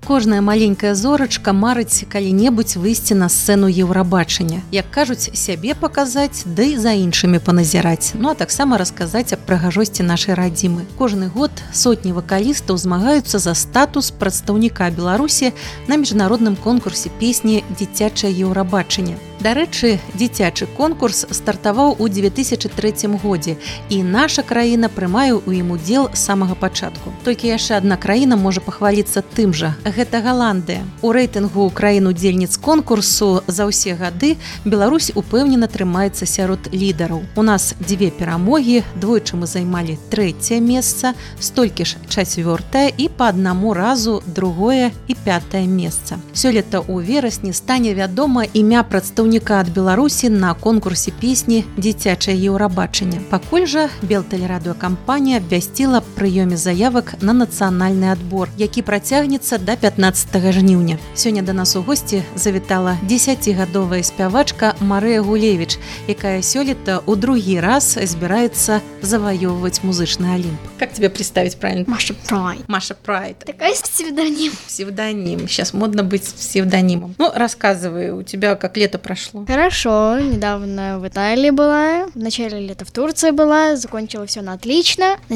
Кожная маленькая зорачка марыць калі-небудзь выйсці на сцэну Еўрабачання. Як кажуць, сябе паказаць, да і за іншымі паназіраць. Ну а таксама расказаць аб прыгажосці нашай радзімы. Кожны год сотні вакалістаў змагаюцца за статус прадстаўніка Беларусі на міжнародным конкурсе песні «Дзіцячае Еўрабачанне». Дарэчы, дзіцячы конкурс стартаваў у 2003 годзе, і наша краіна прымае ў ім удзел з самага пачатку. Толькі яшчэ адна краіна можа пахваліцца тым жа. Гэта Галандыя. У рэйтынгу краін-удзельніц конкурсу за ўсе гады Беларусь упэўнена трымаецца сярод лідараў. У нас 2 перамогі, двойчы мы займалі 3-е месца, столькі ж 4-е і па аднаму разу 2-е і 5-е месца. Сёлета ў верасні стане вядома імя прадстаўніка ад Беларусі на конкурсе песні «Дзіцячае Еўрабачанне». Пакуль жа Белтэлерадыёкампанія абвясціла прыёме заявак на нацыянальны адбор, які працягнецца да 15 жніўня. Сёння да нас у госці завітала 10гадовая спявачка Марыя Гулевіч, якая сёлета ў другі раз збіраецца заваёўваць музычны Олимп. Как тебя представить правильно? Маша Прайд. Маша Прайд. Такой псевдоним. Псевдоним. Сейчас модно быть псевдонимом. Ну, рассказывай, у тебя как лето прошло? Хорошо. Недавно в Италии была. В начале лета в Турции была. Закончила все на отлично. На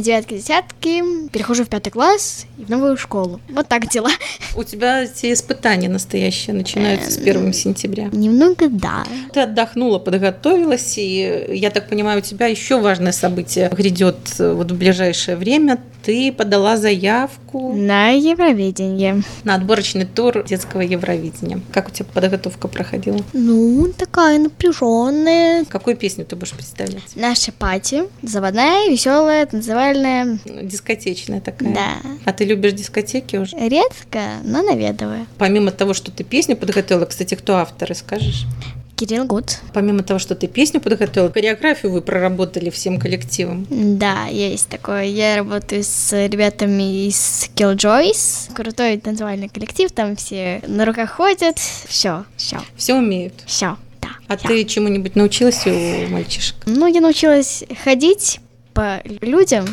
9-10 перехожу в 5 класс и в новую школу. Вот так дела. У тебя эти испытания настоящие начинаются с 1 сентября. Немного, да. Ты отдохнула, подготовилась, и, я так понимаю, у тебя еще важное событие грядет вот в ближайшее время. Ты подала заявку на Евровидение. На отборочный тур детского Евровидения. Как у тебя подготовка проходила? Ну, такая напряженная. Какую песню ты будешь представлять? Наша пати. Заводная, веселая, танцевальная. Дискотечная такая. Да. А ты любишь дискотеки уже? Редко, но наведываю. Помимо того, что ты песню подготовила, кстати, кто авторы, скажешь? Кирилл Гуд. Помимо того, что ты песню подготовила, хореографию вы проработали всем коллективом. Да, есть такое. Я работаю с ребятами из Killjoys. Крутой танцевальный коллектив, там все на руках ходят. Все. Все умеют? Все, да. А ты чему-нибудь научилась у мальчишек? Ну, я научилась ходить по людям.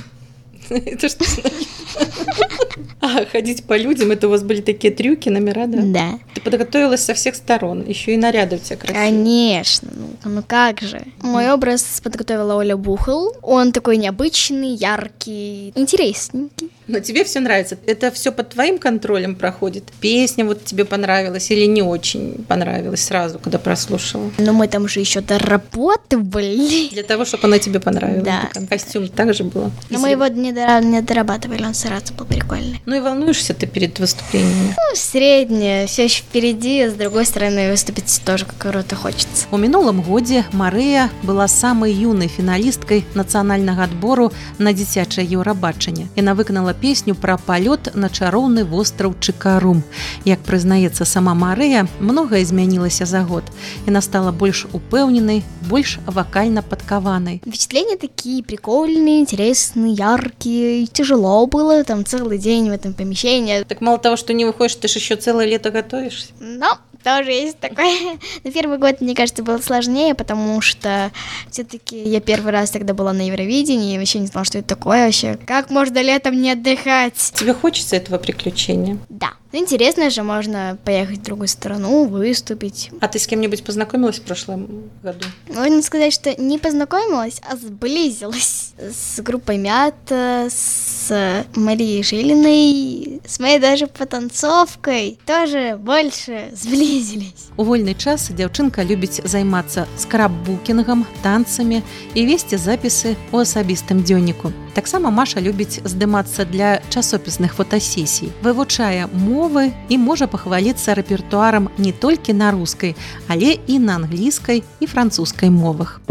Это что значит? Ходить по людям, это у вас были такие трюки, номера, да? Да. Ты подготовилась со всех сторон, еще и наряды у тебя красивые. Конечно, ну как же. Мой образ подготовила Оля Бухал. Он такой необычный, яркий, интересненький. Но тебе все нравится. Это все под твоим контролем проходит? Песня вот тебе понравилась или не очень понравилась сразу, когда прослушала? Но мы там же еще доработали. Для того, чтобы она тебе понравилась. Да. Костюм так же было. Но мы его не дорабатывали, он сразу был прикольный. Ну и волнуешься ты перед выступлениями? Ну, среднее, все еще впереди, с другой стороны, выступить тоже круто хочется. У мінулым годзе Марыя была самай юнай фіналісткай нацыянальнага адбору на дзіцячае Еўрабачанне. Яна выканала песню пра палёт на чароўны востраў Чыкарум. Як прызнаецца сама Марыя, многае змянілася за год. Яна стала больш упэўненай, больш вакальна падкаванай. Впечатления такие прикольные, интересные, яркие. Тяжело было, там целый день в этом помещении. Так мало того, что не выходишь, ты же еще целое лето готовишься. Ну, тоже есть такое. Но первый год, мне кажется, было сложнее, потому что все-таки я первый раз тогда была на Евровидении, и вообще не знала, что это такое вообще. Как можно летом не отдыхать? Тебе хочется этого приключения? Да. Ну, интересно же, можно поехать в другую страну, выступить. А ты с кем-нибудь познакомилась в прошлом году? Можно сказать, что не познакомилась, а сблизилась с группой Мята, с Марией Жилиной, с моей даже потанцовкой. Тоже больше сблизились. У вольны час дзяўчынка любіць займацца скраббукінгам, танцамі і весці запісы ў асабістым дзённіку. Таксама Маша любіць здымацца для часопісных фотасесій, вывучае мовы і можа пахваліцца рэпертуарам не толькі на рускай, але і на англійскай і французскай мовах.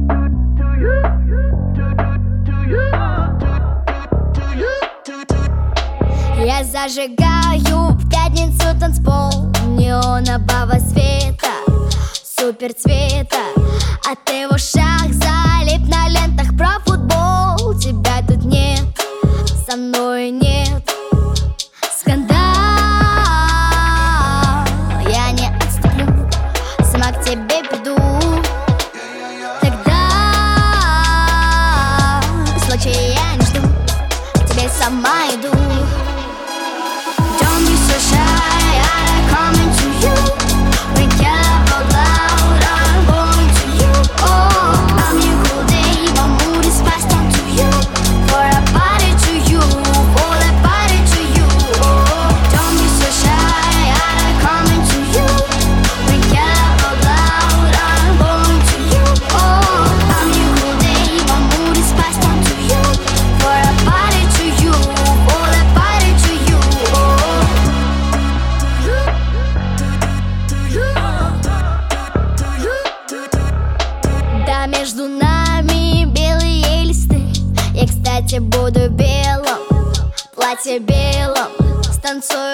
Я зажигаю в пятницу танцпол, неонового света, суперцвета, а ты в ушах залип на лентах про футбол. Тебя тут нет, со мной нет. Скандал, я не отступлю, сама к тебе приду. Тогда случая я не жду, к тебе сама иду. Don't be so shy. платье белом станцую